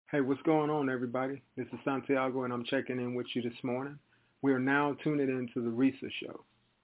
Hey, what's going on, everybody? This is Santiago, and I'm checking in with you this morning. We are now tuning into the Risa Show.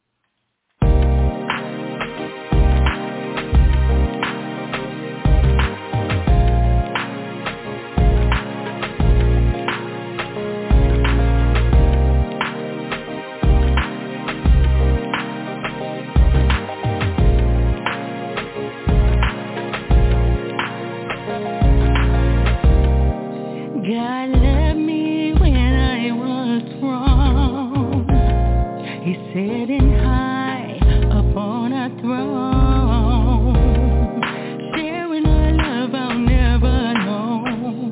God loved me when I was wrong. He's sitting high upon a throne, sharing a love I'll never know,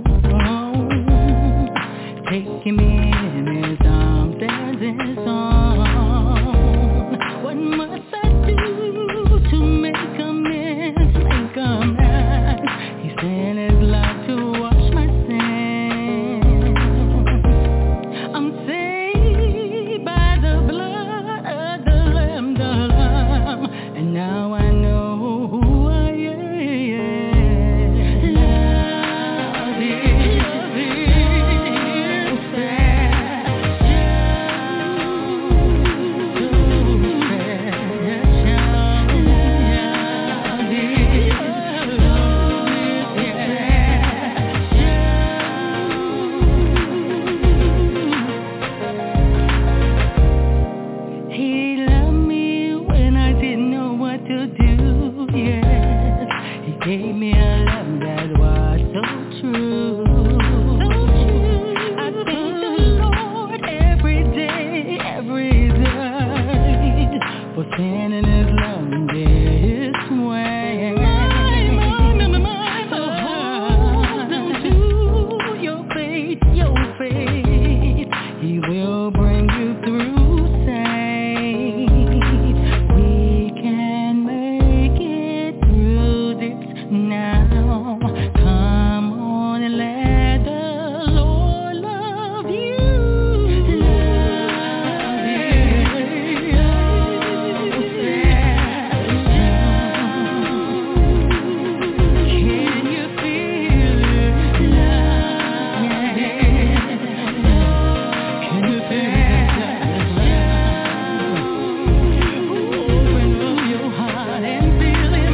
taking me in his arms as his own. What must I do to make amends, make amends? He sent his love to wash my sin. I'm saved by the blood of the Lamb, and now I know who I am. Love is He loved me when I didn't know what to do, yes. He gave me a love that was so true. I thank the Lord every day, for sending his love this way. So hold on to your faith, He will bring you through safe. We can make it through this now. Come on and let the Lord love you. Love Can you feel it? Can you feel it? Open up your heart and feel it,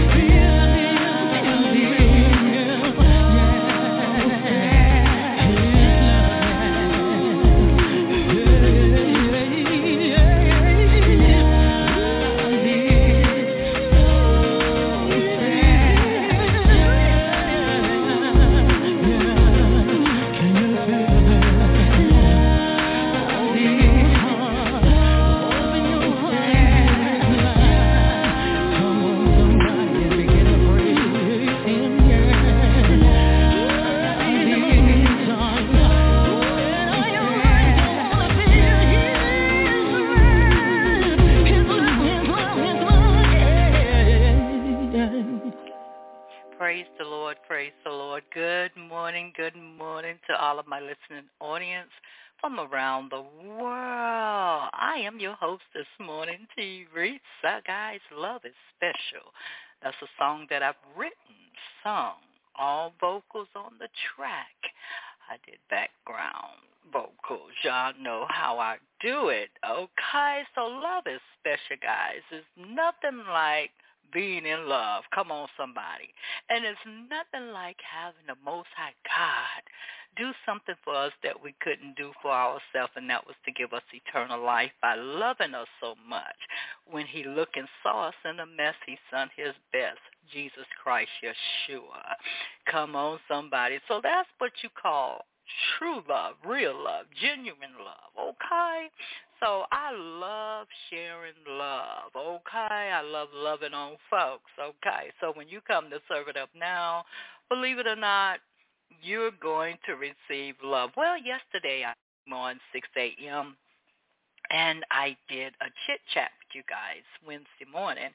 Praise the Lord, praise the Lord. Good morning to all of my listening audience from around the world. I am your host this morning, Teresa. Guys, love is special. That's a song that I've written, sung, all vocals on the track. I did background vocals. Y'all know how I do it. Okay, so love is special, guys. It's nothing like being in love. Come on, somebody. And it's nothing like having the Most High God do something for us that we couldn't do for ourselves, and that was to give us eternal life by loving us so much. When he looked and saw us in a mess, he sent his best, Jesus Christ, Yeshua. Come on, somebody. So that's what you call true love, real love, genuine love, okay? So I love sharing love, okay? I love loving on folks, okay? So when you come to Serve It Up Now, believe it or not, you're going to receive love. Well, yesterday I came on 6 a.m., and I did a chit-chat with you guys Wednesday morning.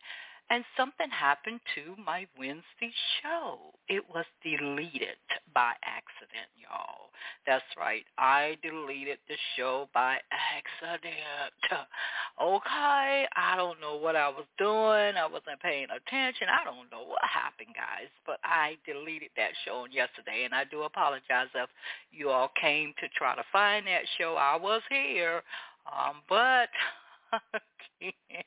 And something happened to my Wednesday show. It was deleted by accident, y'all. That's right. I deleted the show by accident. Okay. I don't know what I was doing. I wasn't paying attention. I don't know what happened, guys. But I deleted that show on yesterday, and I do apologize if you all came to try to find that show. I was here, but again,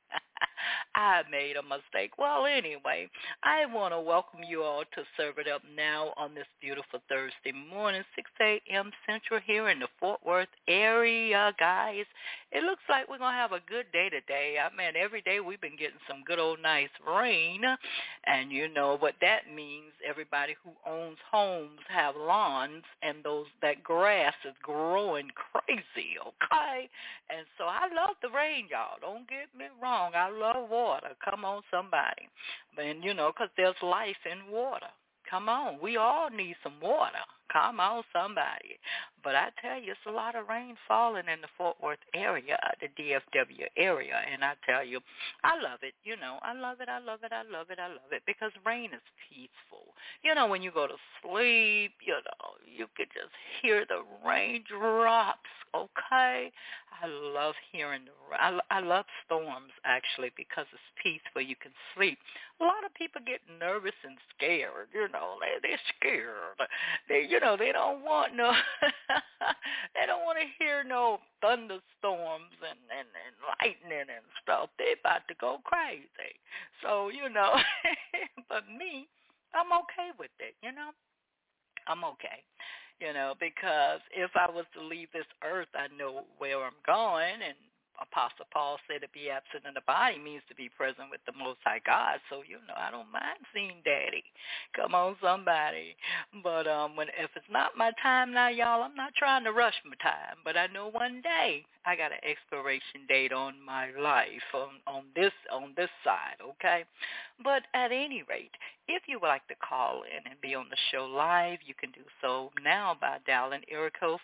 I made a mistake. Well, anyway, I want to welcome you all to Serve It Up Now on this beautiful Thursday morning, 6 a.m. Central here in the Fort Worth area, guys. It looks like we're going to have a good day today. I mean, every day we've been getting some good old nice rain, and you know what that means. Everybody who owns homes have lawns, and that grass is growing crazy, okay? And so I love the rain, y'all. Don't get me wrong. I love water. Come on, somebody. And, you know, because there's life in water. Come on. We all need some water. Come on, somebody. But I tell you, it's a lot of rain falling in the Fort Worth area, the DFW area. And I tell you, I love it. You know, I love it. I love it. I love it. I love it because rain is peaceful. You know, when you go to sleep, you know, you could just hear the raindrops, okay? I love hearing I love storms, actually, because it's peaceful. You can sleep. A lot of people get nervous and scared. You know, they're scared. They don't want no, they don't want to hear no thunderstorms and lightning and stuff. They're about to go crazy. So, you know, but me, I'm okay with it, you know. I'm okay, you know, because if I was to leave this earth, I know where I'm going, and Apostle Paul said to be absent in the body means to be present with the Most High God. So, you know, I don't mind seeing Daddy. Come on, somebody. But if it's not my time now, y'all, I'm not trying to rush my time. But I know one day I got an expiration date on my life on this side, okay? But at any rate, if you would like to call in and be on the show live, you can do so now by dialing area code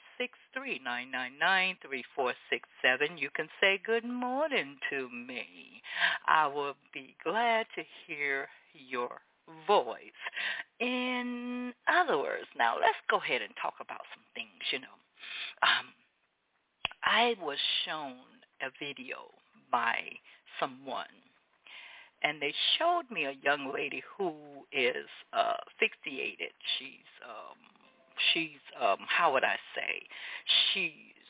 563-999-3467. You can say good morning to me. I will be glad to hear your voice. In other words, now let's go ahead and talk about some things, you know. I was shown a video by someone, and they showed me a young lady who is asphyxiated. She's how would I say? She's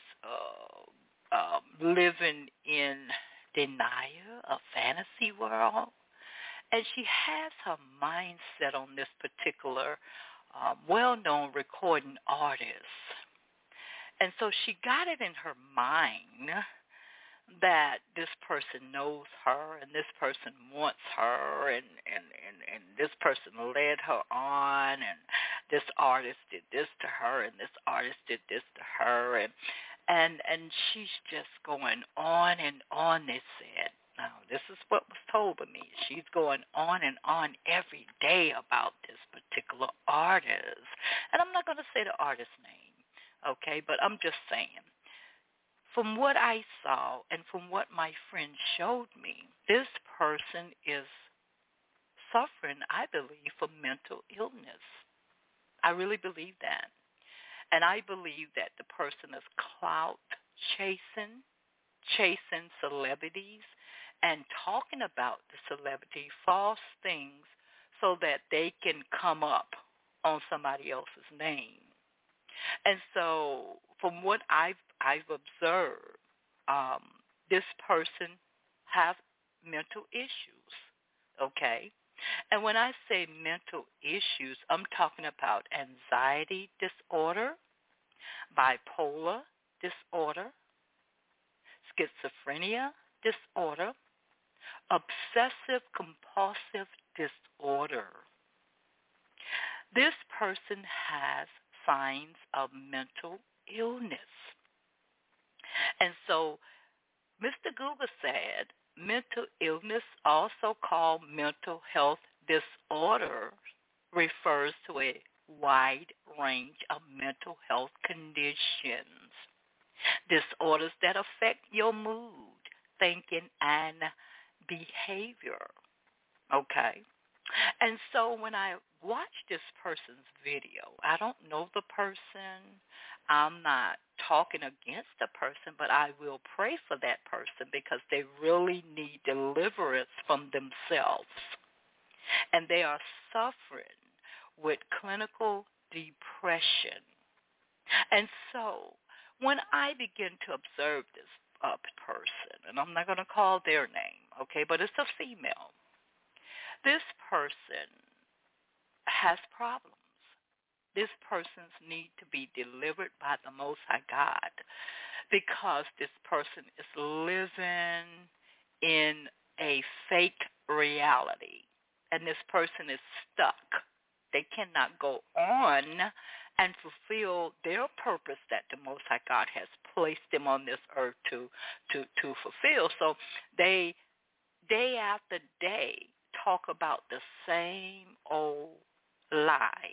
living in denial, a fantasy world, and she has her mindset on this particular well-known recording artist. And so she got it in her mind that this person knows her and this person wants her and this person led her on and this artist did this to her and this artist did this to her and she's just going on and on, they said. Now, this is what was told to me. She's going on and on every day about this particular artist. And I'm not going to say the artist's name, okay, but I'm just saying. From what I saw and from what my friend showed me, this person is suffering, I believe, from mental illness. I really believe that. And I believe that the person is clout chasing celebrities and talking about the celebrity false things so that they can come up on somebody else's name. And so from what I've observed, this person has mental issues, okay? And when I say mental issues, I'm talking about anxiety disorder, bipolar disorder, schizophrenia disorder, obsessive-compulsive disorder. This person has signs of mental illness. And so Mr. Google said mental illness, also called mental health disorder, refers to a wide range of mental health conditions, disorders that affect your mood, thinking, and behavior, okay? And so when I watch this person's video, I don't know the person. I'm not talking against the person, but I will pray for that person because they really need deliverance from themselves. And they are suffering with clinical depression. And so when I begin to observe this person, and I'm not going to call their name, okay, but it's a female, this person has problems. This person's need to be delivered by the Most High God because this person is living in a fake reality, and this person is stuck. They cannot go on and fulfill their purpose that the Most High God has placed them on this earth to fulfill. So they, day after day, talk about the same old lie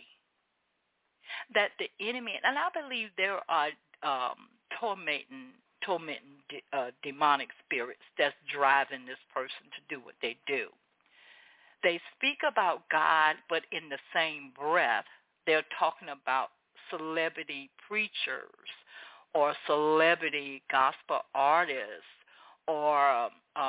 that the enemy, and I believe there are tormenting demonic spirits that's driving this person to do what they do. They speak about God, but in the same breath, they're talking about celebrity preachers or celebrity gospel artists, or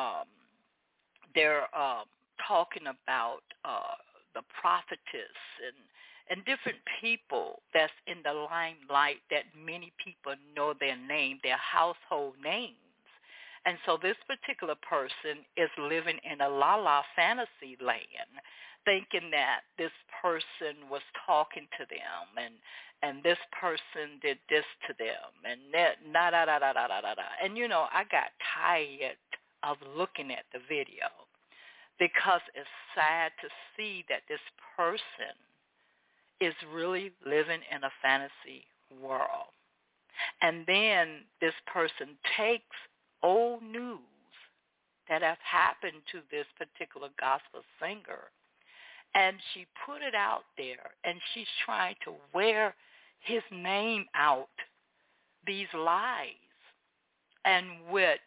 they're talking about the prophetess and different people that's in the limelight that many people know their name, their household names. And so this particular person is living in a la-la fantasy land, thinking that this person was talking to them and this person did this to them and that, And, you know, I got tired of looking at the video because it's sad to see that this person is really living in a fantasy world. And then this person takes old news that has happened to this particular gospel singer, and she put it out there, and she's trying to wear his name out, these lies, and with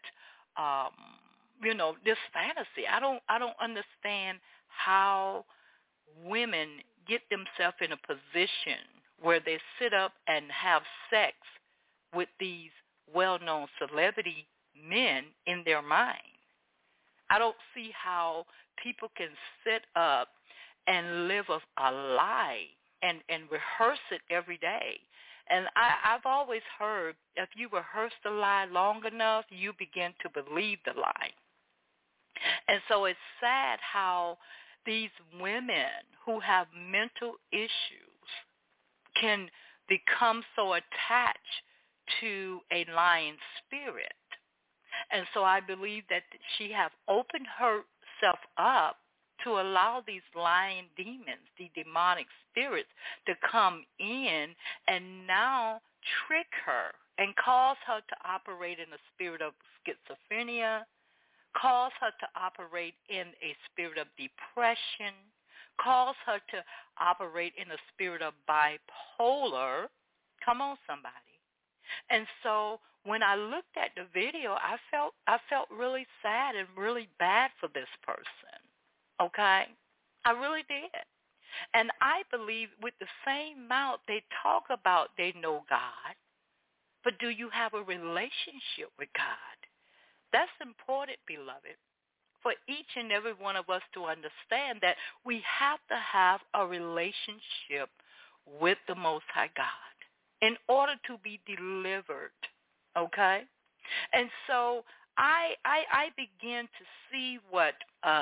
this fantasy. I don't understand how women get themselves in a position where they sit up and have sex with these well-known celebrity men in their mind. I don't see how people can sit up and live a lie and rehearse it every day. And I've always heard if you rehearse the lie long enough, you begin to believe the lie. And so it's sad how these women who have mental issues can become so attached to a lying spirit. And so I believe that she has opened herself up to allow these lying demons, the demonic spirits, to come in and now trick her and cause her to operate in a spirit of schizophrenia, cause her to operate in a spirit of depression, cause her to operate in a spirit of bipolar. Come on, somebody. And so when I looked at the video, I felt really sad and really bad for this person. Okay? I really did. And I believe with the same mouth they talk about they know God, but do you have a relationship with God? That's important, beloved, for each and every one of us to understand that we have to have a relationship with the Most High God in order to be delivered, okay? And so I began to see what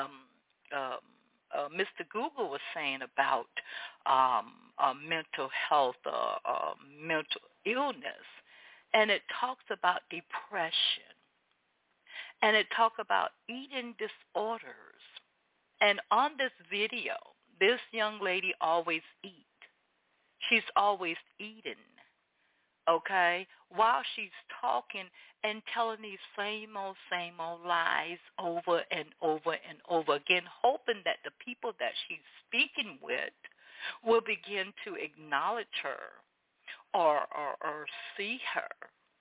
Mr. Google was saying about mental health, mental illness, and it talks about depression. And it talks about eating disorders. And on this video, this young lady always eats. She's always eating, okay, while she's talking and telling these same old lies over and over and over again, hoping that the people that she's speaking with will begin to acknowledge her or see her.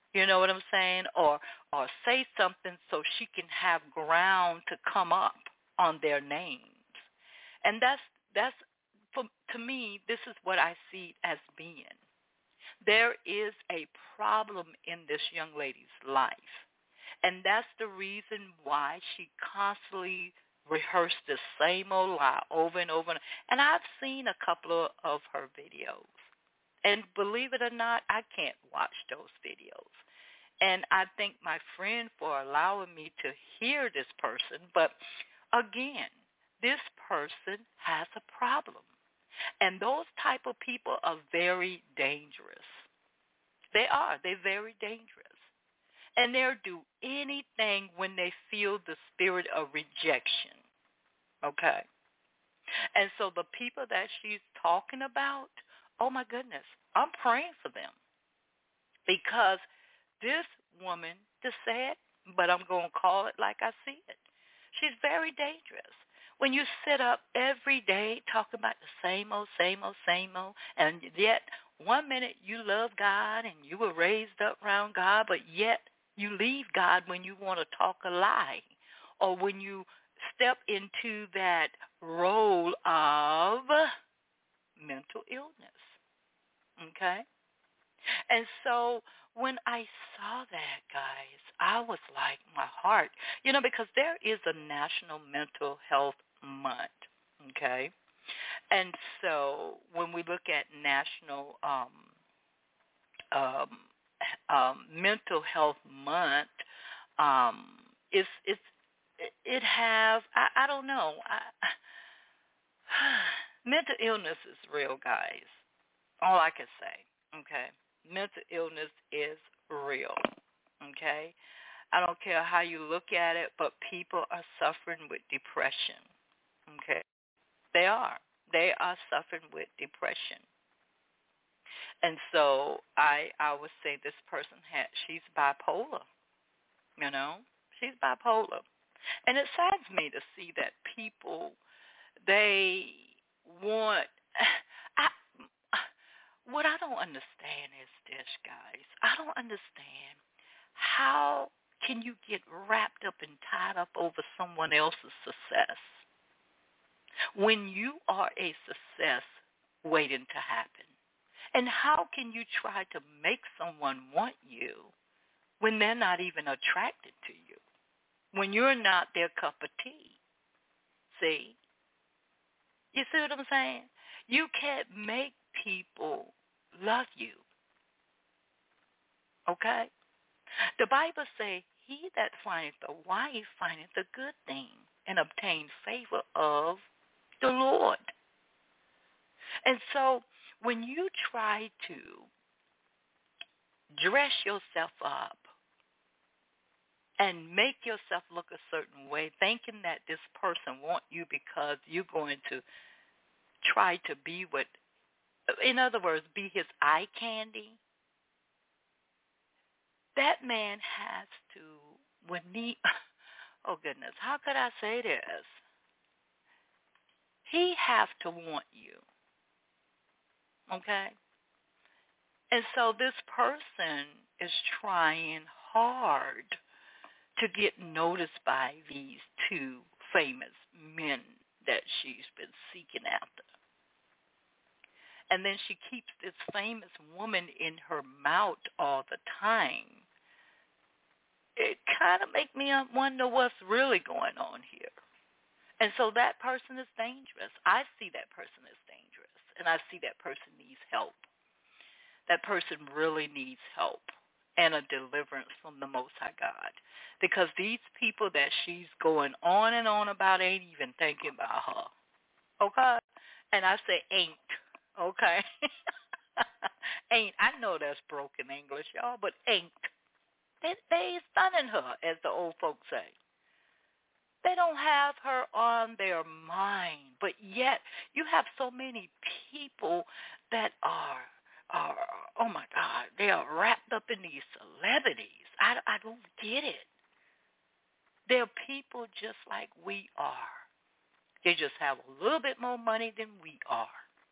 You know what I'm saying? Or say something so she can have ground to come up on their names. And that's to me, this is what I see as being. There is a problem in this young lady's life. And that's the reason why she constantly rehearsed the same old lie over and over. And I've seen a couple of her videos. And believe it or not, I can't watch those videos. And I thank my friend for allowing me to hear this person. But again, this person has a problem. And those type of people are very dangerous. They are. They're very dangerous. And they'll do anything when they feel the spirit of rejection. Okay? And so the people that she's talking about, oh my goodness, I'm praying for them. Because this woman, to say it, but I'm going to call it like I see it, she's very dangerous. When you sit up every day talking about the same old, and yet 1 minute you love God and you were raised up around God, but yet you leave God when you want to talk a lie, or when you step into that role of mental illness, okay? And so when I saw that, guys, I was like, my heart, because there is a National Mental Health Month, okay? And so when we look at National Mental Health Month, it have, I don't know, mental illness is real, guys. All I can say, okay? Mental illness is real, okay? I don't care how you look at it, but people are suffering with depression, okay? They are. They are suffering with depression. And so I would say this person she's bipolar, She's bipolar. And it saddens me to see that people, they want, what I don't understand is this, guys. I don't understand how can you get wrapped up and tied up over someone else's success when you are a success waiting to happen? And how can you try to make someone want you when they're not even attracted to you, when you're not their cup of tea? See? You see what I'm saying? You can't make people love you. Okay? The Bible says, he that findeth a wife findeth a good thing and obtains favor of the Lord. And so when you try to dress yourself up and make yourself look a certain way, thinking that this person wants you because you're going to try to be in other words, be his eye candy, that man has to, oh goodness, how could I say this? He has to want you, okay? And so this person is trying hard to get noticed by these two famous men that she's been seeking after. And then she keeps this famous woman in her mouth all the time. It kind of makes me wonder what's really going on here. And so that person is dangerous. I see that person as dangerous. And I see that person needs help. That person really needs help and a deliverance from the Most High God. Because these people that she's going on and on about ain't even thinking about her. Okay? And I say ain't. Okay? Ain't. I know that's broken English, y'all, but ain't. They stunning her, as the old folks say. They don't have her on their mind, but yet you have so many people that are oh my God, they are wrapped up in these celebrities. I don't get it. They're people just like we are. They just have a little bit more money than we are.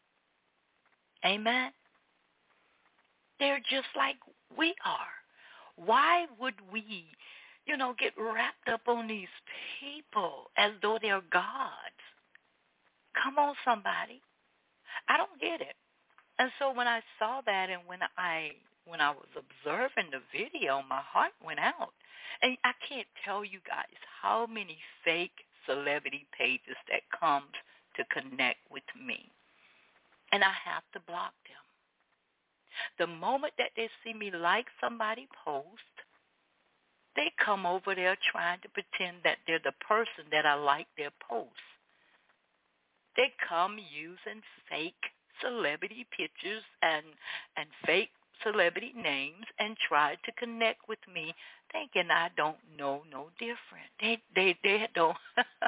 Amen? They're just like we are. Why would we, get wrapped up on these people as though they're gods? Come on, somebody. I don't get it. And so when I saw that and when I was observing the video, my heart went out. And I can't tell you guys how many fake celebrity pages that comes to connect with me. And I have to block them. The moment that they see me like somebody post, they come over there trying to pretend that they're the person that I like their post. They come using fake celebrity pictures and fake celebrity names and try to connect with me, thinking I don't know no different. They don't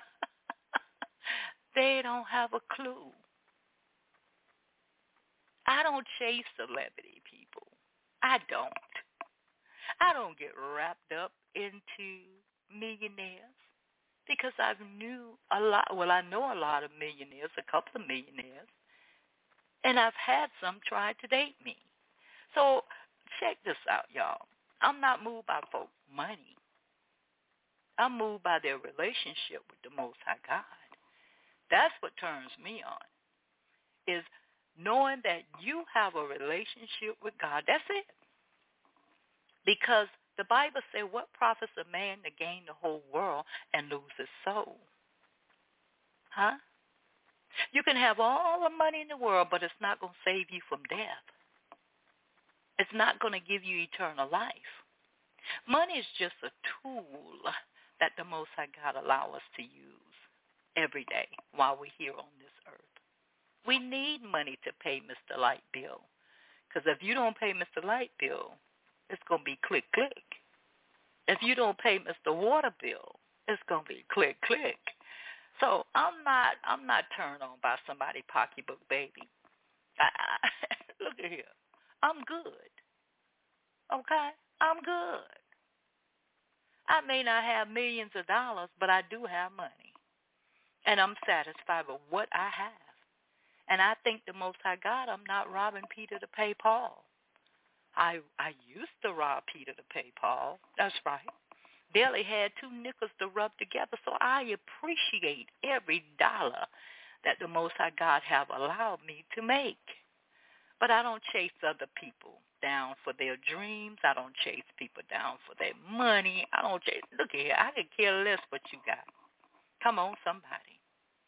they don't have a clue. I don't chase celebrity people. I don't get wrapped up into millionaires because I know a lot of millionaires, a couple of millionaires, and I've had some try to date me. So check this out, y'all. I'm not moved by folks' money. I'm moved by their relationship with the Most High God. That's what turns me on, is knowing that you have a relationship with God. That's it. Because the Bible says, what profits a man to gain the whole world and lose his soul? Huh? You can have all the money in the world, but it's not going to save you from death. It's not going to give you eternal life. Money is just a tool that the Most High God allow us to use every day while we're here on this earth. We need money to pay Mr. Light Bill. Because if you don't pay Mr. Light Bill, it's going to be click, click. If you don't pay Mr. Water Bill, it's going to be click, click. So I'm not turned on by somebody's pocketbook, baby. Look at here. I'm good. Okay? I'm good. I may not have millions of dollars, but I do have money. And I'm satisfied with what I have. And I think the Most High God, I'm not robbing Peter to pay Paul. I used to rob Peter to pay Paul. That's right. Barely had 2 nickels to rub together, so I appreciate every dollar that the Most High God have allowed me to make. But I don't chase other people down for their dreams. I don't chase people down for their money. I don't chase. Look here, I could care less what you got. Come on, somebody.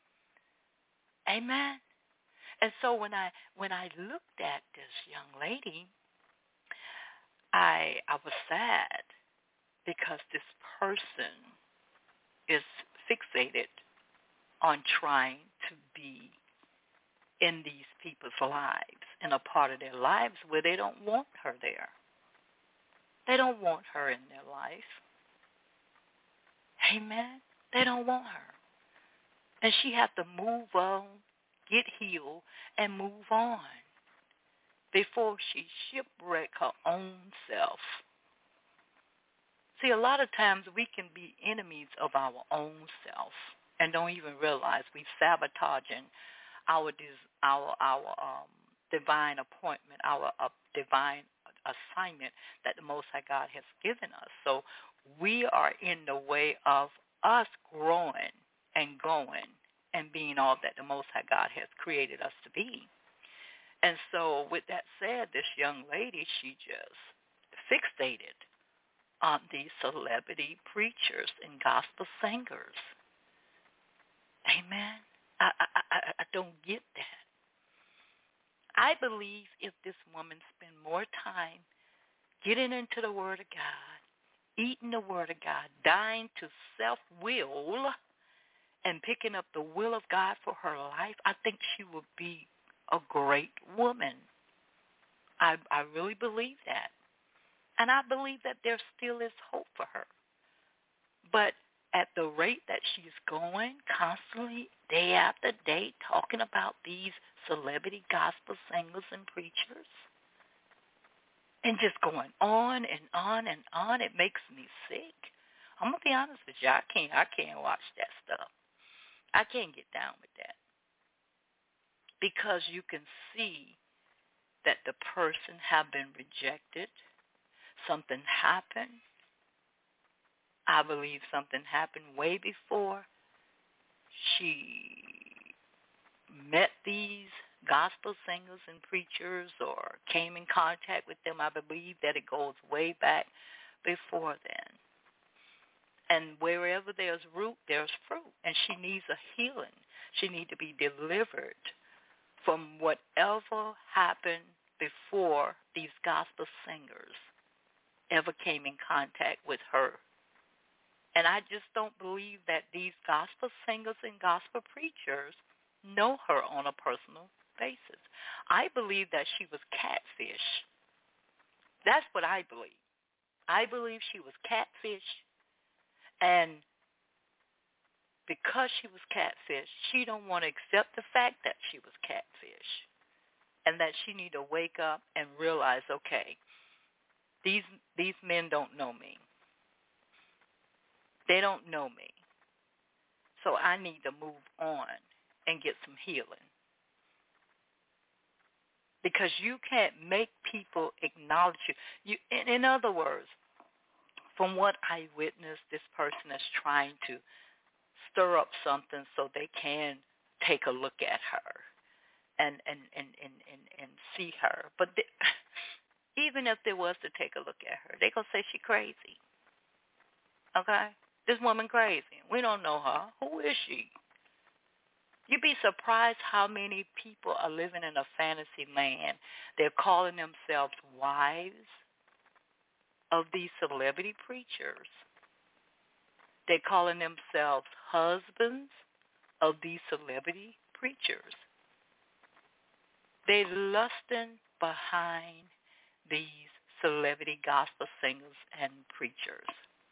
Amen. And so when I looked at this young lady, I was sad because this person is fixated on trying to be in these people's lives, in a part of their lives where they don't want her there. They don't want her in their life. Amen. They don't want her. And she has to move on, get healed, and move on before she shipwreck her own self. See, a lot of times we can be enemies of our own self and don't even realize we're sabotaging our divine appointment, our divine assignment that the Most High God has given us. So we are in the way of us growing and going and being all that the Most High God has created us to be. And so with that said, this young lady, she just fixated on these celebrity preachers and gospel singers. Amen. I don't get that. I believe if this woman spend more time getting into the Word of God, eating the Word of God, dying to self-will, and picking up the will of God for her life, I think she would be a great woman. I really believe that. And I believe that there still is hope for her. But at the rate that she's going constantly, day after day, talking about these celebrity gospel singers and preachers, and just going on and on and on, it makes me sick. I'm going to be honest with you. I can't watch that stuff. I can't get down with that. Because you can see that the person have been rejected. something happened. I believe something happened way before she met these gospel singers and preachers or came in contact with them. I believe that it goes way back before then. And wherever there's root, there's fruit. And she needs a healing. She needs to be delivered from whatever happened before these gospel singers ever came in contact with her. And I just don't believe that these gospel singers and gospel preachers know her on a personal basis. I believe that she was catfish. That's what I believe. I believe she was catfish, and because she was catfish, she don't want to accept the fact that she was catfish, and that she need to wake up and realize, okay, these men don't know me. They don't know me. So I need to move on and get some healing. Because you can't make people acknowledge you. In other words, from what I witnessed, this person is trying to stir up something so they can take a look at her and see her. But even if they was to take a look at her, they're going to say she crazy. Okay? This woman crazy. We don't know her. Who is she? You'd be surprised how many people are living in a fantasy land. They're calling themselves wives of these celebrity preachers. They're calling themselves husbands of these celebrity preachers. They're lusting behind these celebrity gospel singers and preachers.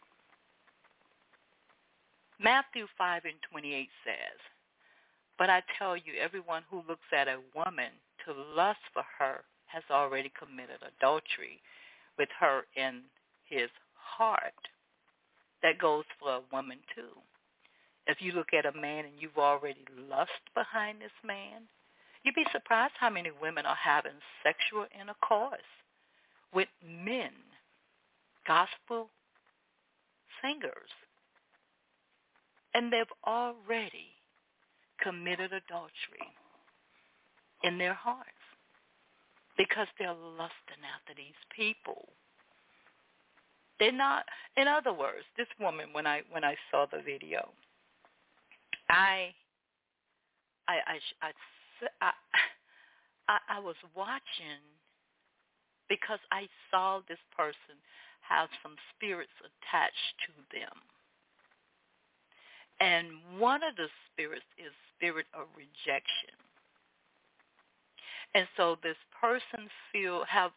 Matthew 5:28 says, "But I tell you, everyone who looks at a woman to lust for her has already committed adultery with her in his heart." That goes for a woman too. If you look at a man and you've already lust behind this man, you'd be surprised how many women are having sexual intercourse with men, gospel singers. And they've already committed adultery in their hearts because they're lusting after these people. They're not. In other words, this woman, when I saw the video, I was watching because I saw this person have some spirits attached to them. And one of the spirits is spirit of rejection. And so this person have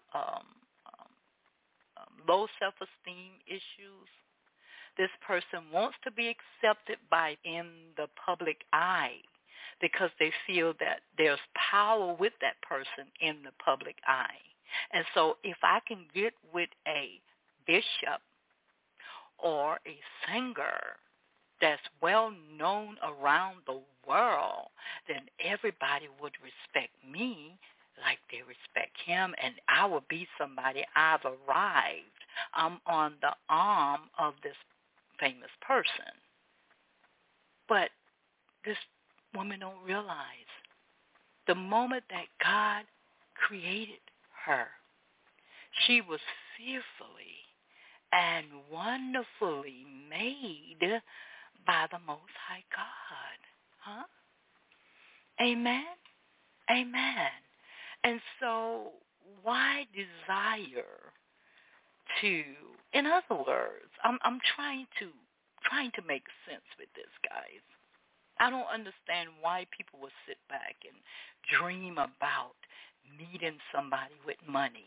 low self-esteem issues. This person wants to be accepted in the public eye because they feel that there's power with that person in the public eye. And so if I can get with a bishop or a singer that's well known around the world, then everybody would respect me like they respect him, and I will be somebody. I've arrived. I'm on the arm of this famous person. But this woman don't realize the moment that God created her, she was fearfully and wonderfully made by the Most High God. Huh? Amen? Amen. And so why desire to, in other words, I'm trying to make sense with this, guys. I don't understand why people will sit back and dream about meeting somebody with money.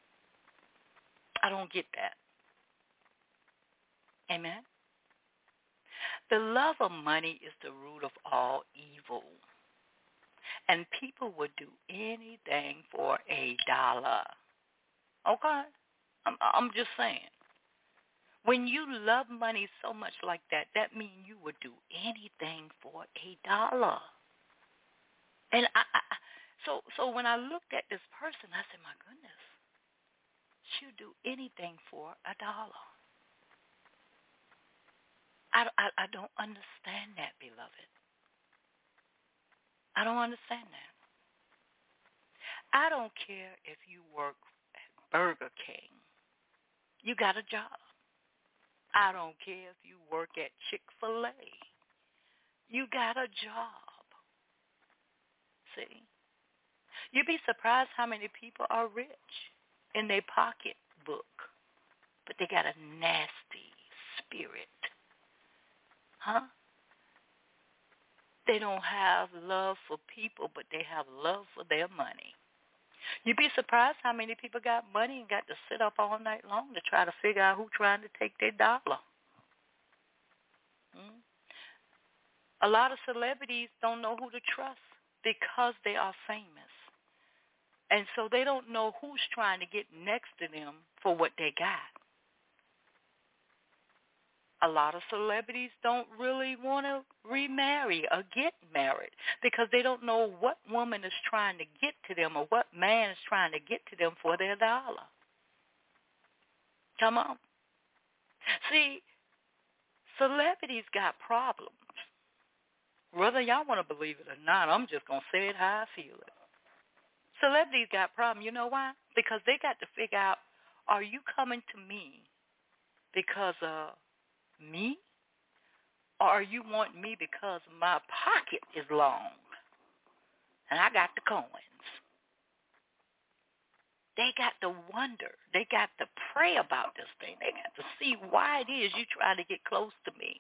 I don't get that. Amen? The love of money is the root of all evil. And people would do anything for $1. Okay? I'm just saying. When you love money so much like that, that means you would do anything for $1. And so when I looked at this person, I said, my goodness, you do anything for $1? I don't understand that, beloved. I don't understand that. I don't care if you work at Burger King. You got a job. I don't care if you work at Chick-fil-A. You got a job. See? You'd be surprised how many people are rich in their pocketbook, but they got a nasty spirit. Huh? They don't have love for people, but they have love for their money. You'd be surprised how many people got money and got to sit up all night long to try to figure out who's trying to take their dollar. A lot of celebrities don't know who to trust because they are famous. And so they don't know who's trying to get next to them for what they got. A lot of celebrities don't really want to remarry or get married because they don't know what woman is trying to get to them or what man is trying to get to them for their dollar. Come on. See, celebrities got problems. Whether y'all want to believe it or not, I'm just going to say it how I feel it. Celebrities got problems. You know why? Because they got to figure out, are you coming to me because of me? Or are you wanting me because my pocket is long and I got the coins? They got to wonder. They got to pray about this thing. They got to see why it is you trying to get close to me.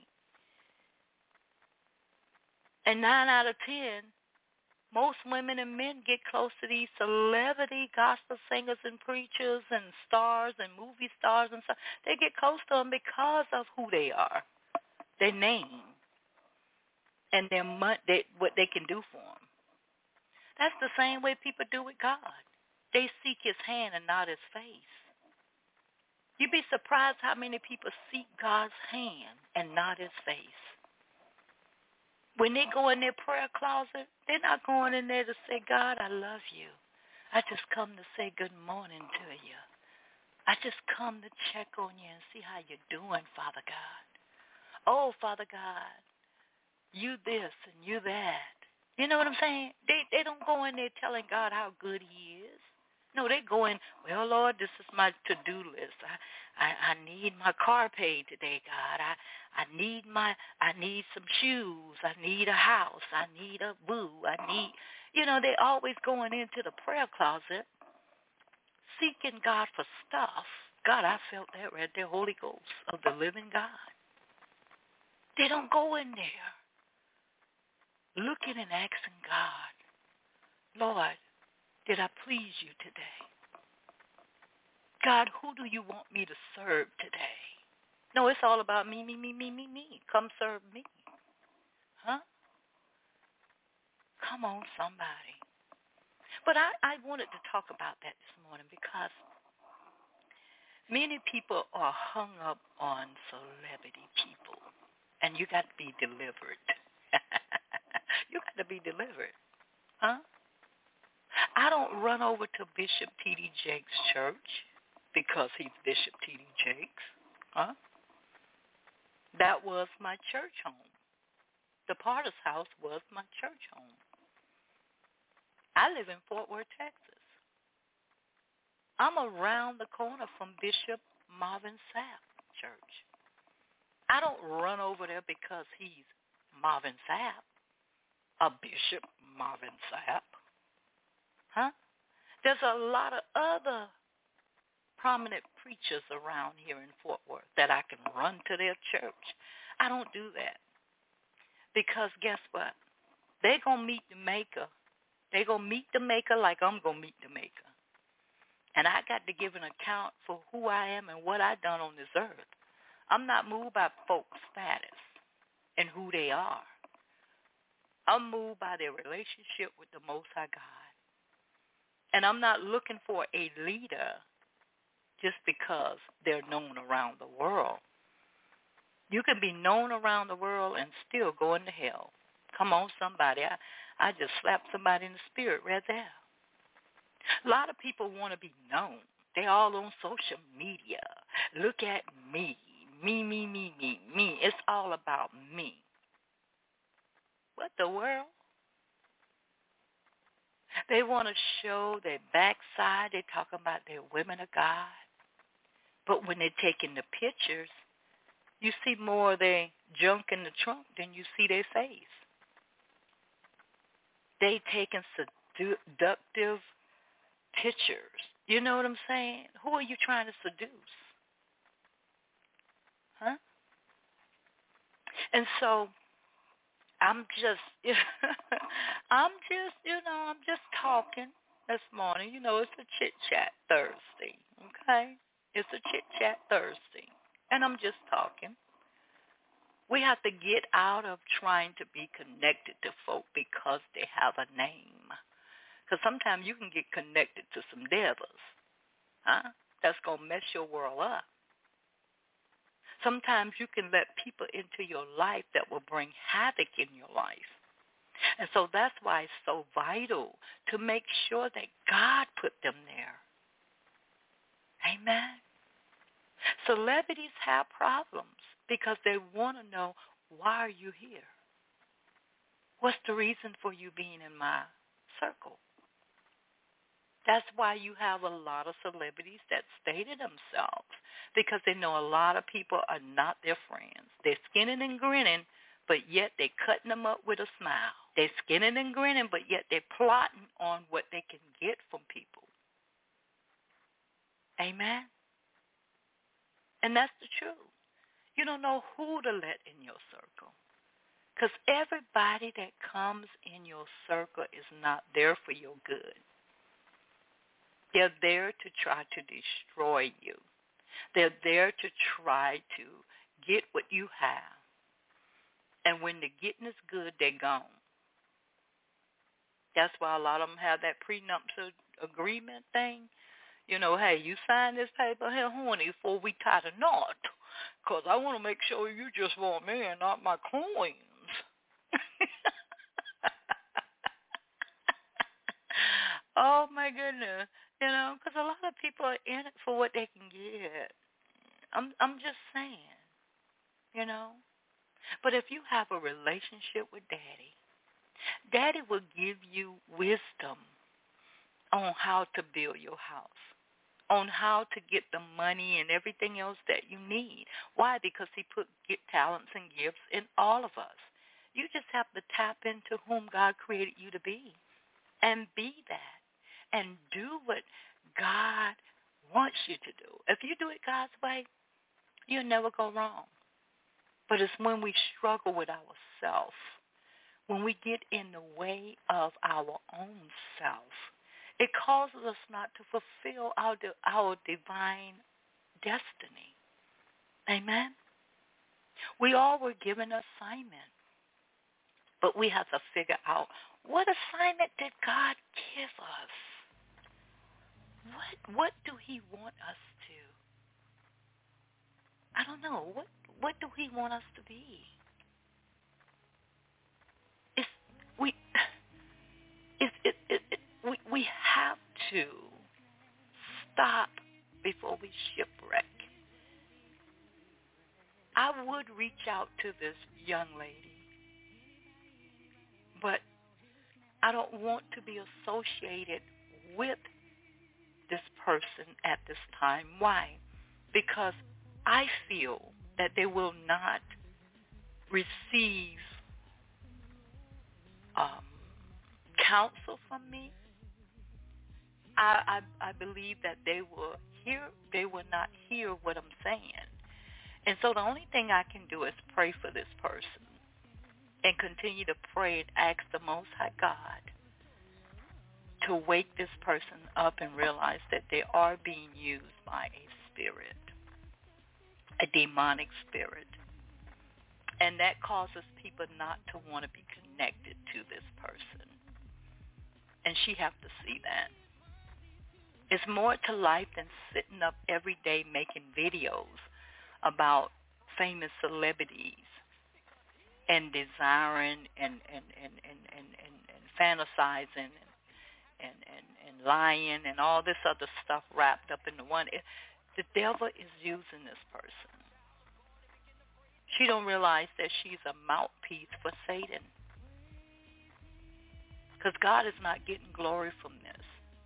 And 9 out of 10, most women and men get close to these celebrity gospel singers and preachers and stars and movie stars and stuff. They get close to them because of who they are, their name, and what they can do for them. That's the same way people do with God. They seek his hand and not his face. You'd be surprised how many people seek God's hand and not his face. When they go in their prayer closet, they're not going in there to say, God, I love you. I just come to say good morning to you. I just come to check on you and see how you're doing, Father God. Oh, Father God, you this and you that. You know what I'm saying? They don't go in there telling God how good he is. No, they go in, well, Lord, this is my to-do list. I need my car paid today, God. I need some shoes. I need a house. I need a boo. They always going into the prayer closet seeking God for stuff. God, I felt that right there, Holy Ghost of the living God. They don't go in there looking and asking God, Lord, did I please you today? God, who do you want me to serve today? No, it's all about me. Come serve me. Huh? Come on, somebody. But I wanted to talk about that this morning because many people are hung up on celebrity people, and you got to be delivered. You got to be delivered. Huh? I don't run over to Bishop T.D. Jakes' church because he's Bishop T.D. Jakes. Huh? That was my church home. The Potter's house was my church home. I live in Fort Worth, Texas. I'm around the corner from Bishop Marvin Sapp's church. I don't run over there because he's Marvin Sapp, a Bishop Marvin Sapp. Huh? There's a lot of other prominent preachers around here in Fort Worth that I can run to their church. I don't do that because guess what? They're going to meet the Maker. They're going to meet the Maker like I'm going to meet the Maker. And I got to give an account for who I am and what I've done on this earth. I'm not moved by folks' status and who they are. I'm moved by their relationship with the Most High God. And I'm not looking for a leader just because they're known around the world. You can be known around the world and still go into hell. Come on, somebody. I just slapped somebody in the spirit right there. A lot of people want to be known. They all on social media. Look at me. Me, me, me, me, me. It's all about me. What the world? They want to show their backside. They talking about their women of God. But when they're taking the pictures, you see more of their junk in the trunk than you see their face. They taking seductive pictures. You know what I'm saying? Who are you trying to seduce? Huh? And so I'm just talking this morning. You know, it's a chit-chat Thursday, okay? It's a chit-chat Thursday. And I'm just talking. We have to get out of trying to be connected to folk because they have a name. Because sometimes you can get connected to some devils. Huh? That's going to mess your world up. Sometimes you can let people into your life that will bring havoc in your life. And so that's why it's so vital to make sure that God put them there. Amen. Celebrities have problems because they want to know, why are you here? What's the reason for you being in my circle? That's why you have a lot of celebrities that stay to themselves, because they know a lot of people are not their friends. They're skinning and grinning, but yet they're cutting them up with a smile. They're skinning and grinning, but yet they're plotting on what they can get from people. Amen? And that's the truth. You don't know who to let in your circle, because everybody that comes in your circle is not there for your good. They're there to try to destroy you. They're there to try to get what you have. And when the getting is good, they're gone. That's why a lot of them have that prenuptial agreement thing. You know, hey, you sign this paper here, honey, before we tie the knot, because I want to make sure you just want me and not my coins. Oh, my goodness. You know, because a lot of people are in it for what they can get. I'm just saying, you know. But if you have a relationship with Daddy, Daddy will give you wisdom on how to build your house, on how to get the money and everything else that you need. Why? Because he put talents and gifts in all of us. You just have to tap into whom God created you to be and be that. And do what God wants you to do. If you do it God's way, you'll never go wrong. But it's when we struggle with ourselves, when we get in the way of our own self, it causes us not to fulfill our divine destiny. Amen? We all were given an assignment, but we have to figure out, what assignment did God give us? What do he want us to? I don't know. What do he want us to be? We have to stop before we shipwreck. I would reach out to this young lady, but I don't want to be associated with this person at this time. Why? Because I feel that they will not receive counsel from me. I believe that they will not hear what I'm saying. And so the only thing I can do is pray for this person and continue to pray and ask the Most High God to wake this person up and realize that they are being used by a spirit, a demonic spirit. And that causes people not to want to be connected to this person. And she has to see that. It's more to life than sitting up every day making videos about famous celebrities and desiring and fantasizing and and lying and all this other stuff wrapped up into one. The devil is using this person. She don't realize that she's a mouthpiece for Satan. Because God is not getting glory from this.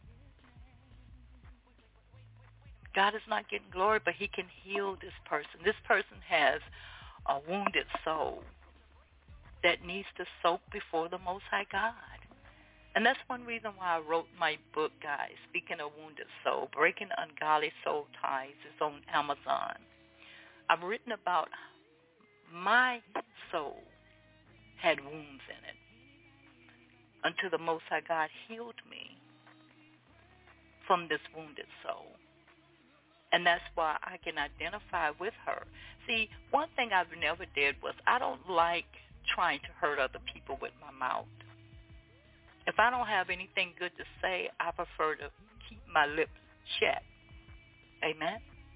God is not getting glory, but he can heal this person. This person has a wounded soul that needs to soak before the Most High God. And that's one reason why I wrote my book, guys, Speaking of Wounded Soul, Breaking Ungodly Soul Ties. It's on Amazon. I've written about my soul had wounds in it until the Most High God healed me from this wounded soul. And that's why I can identify with her. See, one thing I've never did was I don't like trying to hurt other people with my mouth. If I don't have anything good to say, I prefer to keep my lips shut. Amen?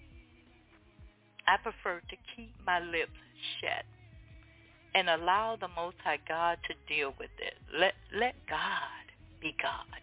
I prefer to keep my lips shut and allow the Most High God to deal with it. Let God be God.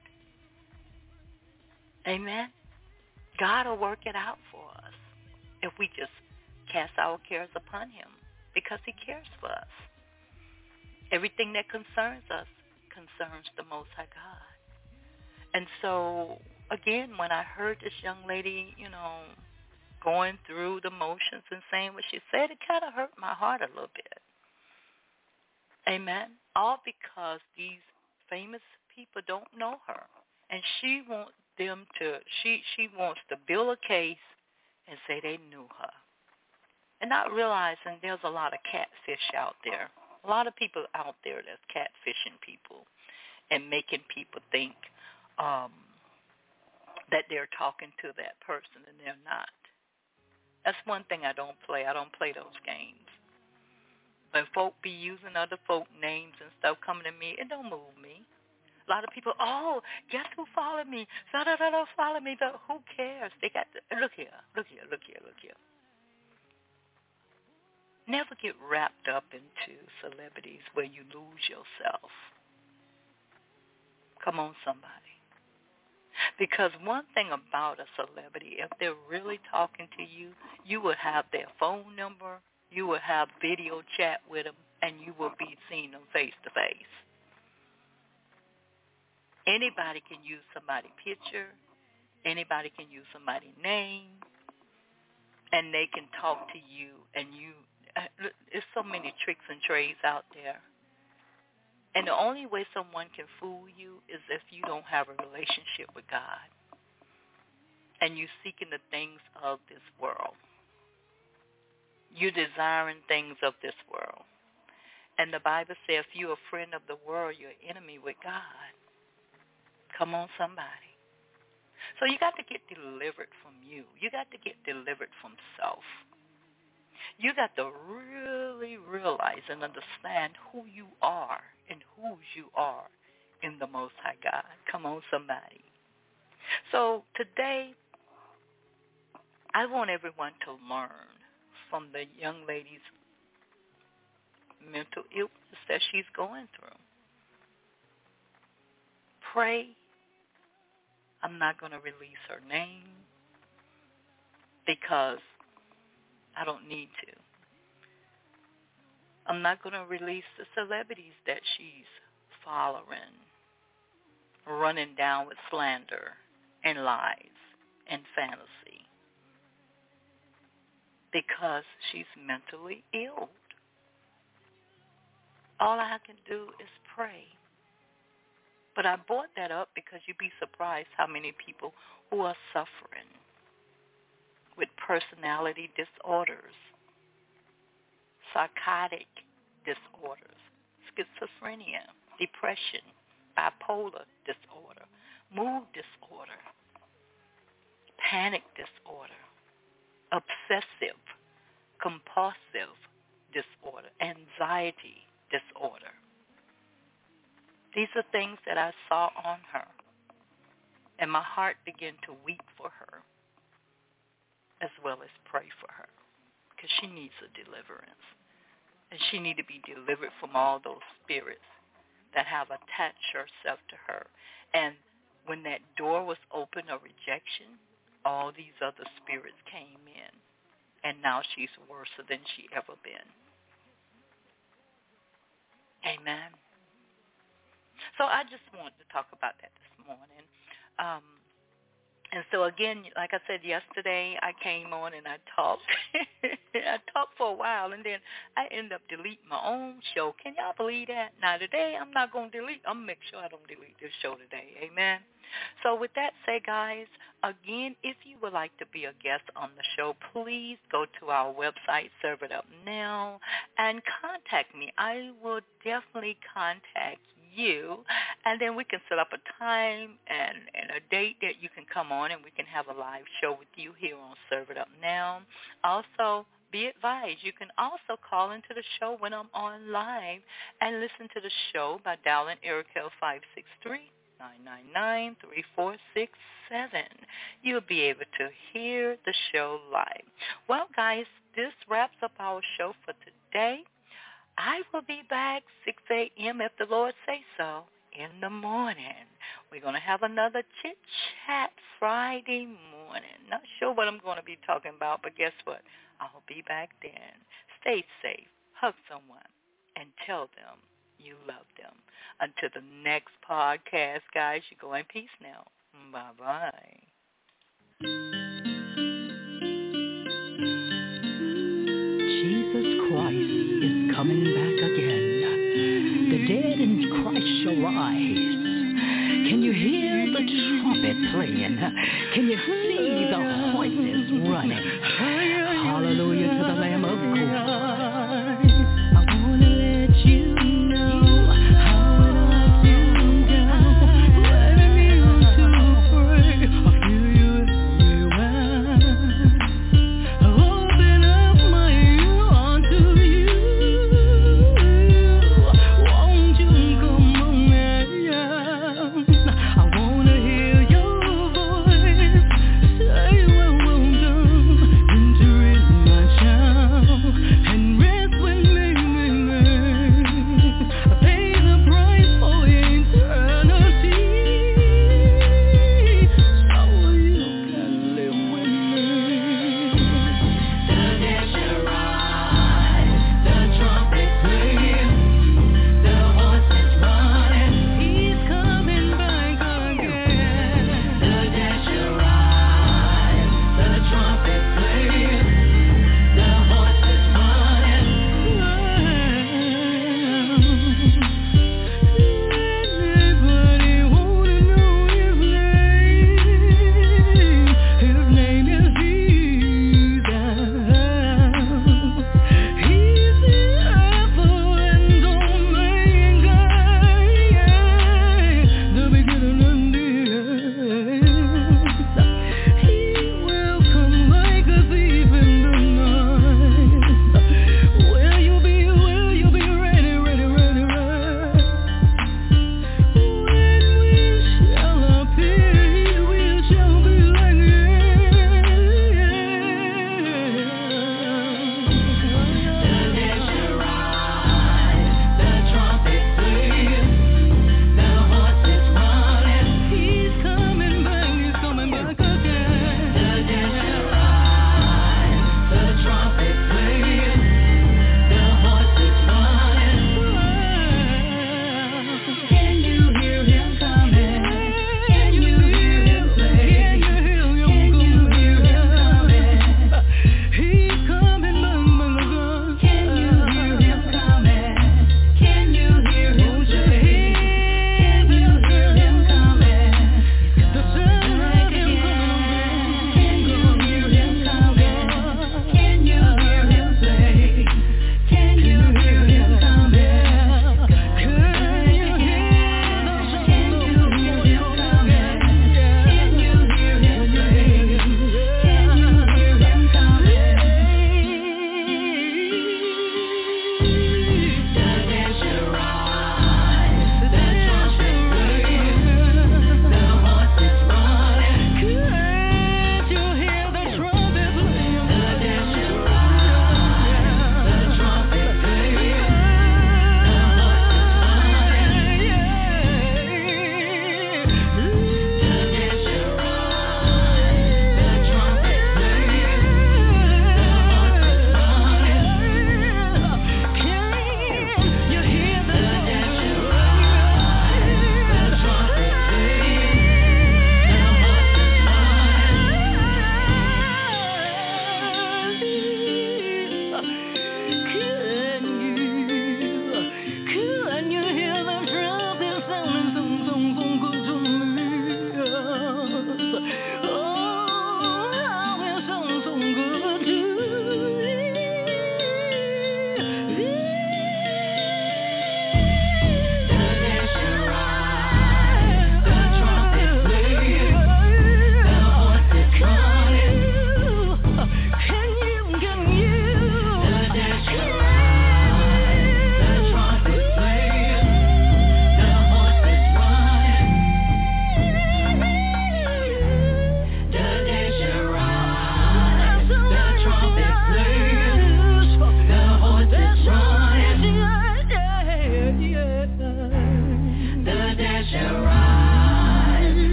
Amen? God will work it out for us if we just cast our cares upon him because he cares for us. Everything that concerns us concerns the Most High God. And so, again, when I heard this young lady, going through the motions and saying what she said, it kind of hurt my heart a little bit. Amen? All because these famous people don't know her. And she wants them to, she wants to build a case and say they knew her. And not realizing there's a lot of catfish out there. A lot of people out there that's catfishing people and making people think that they're talking to that person and they're not. That's one thing I don't play. I don't play those games. When folk be using other folk names and stuff coming to me, it don't move me. A lot of people, guess who followed me? Follow me. But who cares? They got look here. Never get wrapped up into celebrities where you lose yourself. Come on, somebody. Because one thing about a celebrity, if they're really talking to you, you will have their phone number, you will have video chat with them, and you will be seeing them face to face. Anybody can use somebody's picture. Anybody can use somebody's name. And they can talk to you. And there's so many tricks and trades out there. And the only way someone can fool you is if you don't have a relationship with God. And you're seeking the things of this world. You're desiring things of this world. And the Bible says if you're a friend of the world, you're an enemy with God. Come on, somebody. So you got to get delivered from you. You got to get delivered from self. You got to really realize and understand who you are and whose you are in the Most High God. Come on, somebody. So today, I want everyone to learn from the young lady's mental illness that she's going through. Pray. I'm not going to release her name because I don't need to. I'm not going to release the celebrities that she's following, running down with slander and lies and fantasy because she's mentally ill. All I can do is pray. But I brought that up because you'd be surprised how many people who are suffering with personality disorders, psychotic disorders, schizophrenia, depression, bipolar disorder, mood disorder, panic disorder, obsessive, compulsive disorder, anxiety disorder. These are things that I saw on her, and my heart began to weep for her as well as pray for her because she needs a deliverance, and she needs to be delivered from all those spirits that have attached herself to her. And when that door was open of rejection, all these other spirits came in, and now she's worse than she ever been. Amen. So I just wanted to talk about that this morning. And so, again, like I said yesterday, I came on and I talked. I talked for a while, and then I ended up deleting my own show. Can y'all believe that? Now, today, I'm not going to delete. I'm going to make sure I don't delete this show today. Amen. So with that said, guys, again, if you would like to be a guest on the show, please go to our website, Serve It Up Now, and contact me. I will definitely contact you, and then we can set up a time and a date that you can come on, and we can have a live show with you here on Serve It Up Now. Also, be advised, you can also call into the show when I'm on live and listen to the show by dialing area code 563-999-3467. You'll be able to hear the show live. Well, guys, this wraps up our show for today. I will be back 6 a.m. if the Lord say so in the morning. We're going to have another chit-chat Friday morning. Not sure what I'm going to be talking about, but guess what? I'll be back then. Stay safe. Hug someone and tell them you love them. Until the next podcast, guys, you go in peace now. Bye-bye. Jesus Christ is coming back again. The dead in Christ shall rise. Can you hear the trumpet playing? Can you see the horses running?